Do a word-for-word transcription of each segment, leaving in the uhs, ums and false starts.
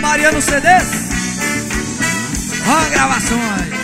Mariano C Ds. Ó, gravações.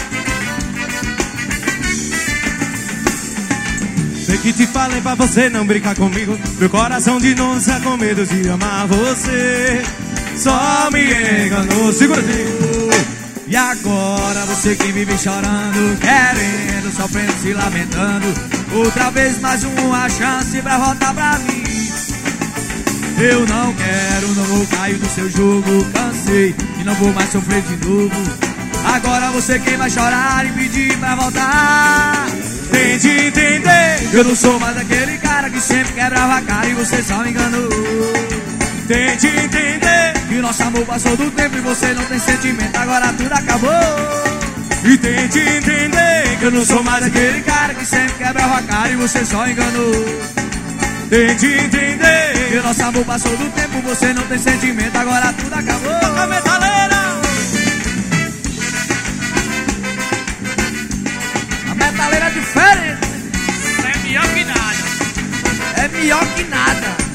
Sei que te falei pra você não brincar comigo. Meu coração de novo está com medo de amar você. Só me enganou. Segura assim. E agora você que vive chorando, querendo, sofrendo, se lamentando. Outra vez mais uma chance pra voltar pra mim. Eu não quero, não vou cair no seu jogo. Cansei e não vou mais sofrer de novo. Agora você quem vai chorar e pedir pra voltar. Tente entender, eu não sou mais aquele cara que sempre quebrava a cara e você só me enganou. Tente entender que nosso amor passou do tempo e você não tem sentimento, agora tudo acabou. E tente entender que eu não sou mais aquele cara que sempre quebrava a cara e você só enganou. Tente entender que nosso amor passou do tempo, você não tem sentimento, agora tudo acabou. Toca, metaleira! A metaleira é diferente. É melhor que nada. É melhor que nada.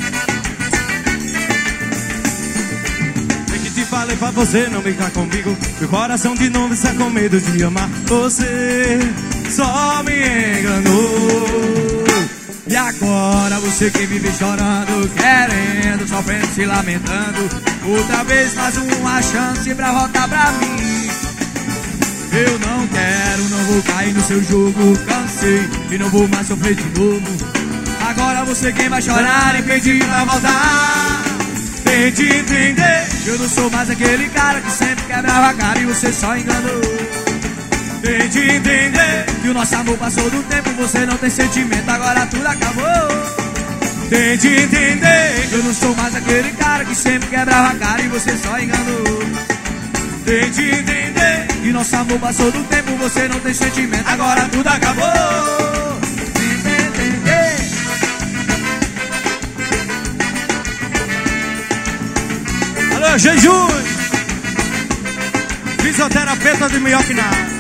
Falei pra você não brincar comigo. Meu coração de novo está com medo de amar você. Só me enganou. E agora você que vive chorando, querendo, sofrendo, se lamentando. Outra vez mais uma chance pra voltar pra mim. Eu não quero, não vou cair no seu jogo. Cansei e não vou mais sofrer de novo. Agora você quem vai chorar e pedir pra voltar. Tente entender que eu não sou mais aquele cara que sempre quebrava a cara e você só enganou. Tente entender que o nosso amor passou do tempo, você não tem sentimento, agora tudo acabou. Tente entender que eu não sou mais aquele cara que sempre quebrava a cara e você só enganou. Tente entender que nosso amor passou do tempo, você não tem sentimento, agora tudo acabou. Alô, Jesus, fisioterapeuta de melhor que nada.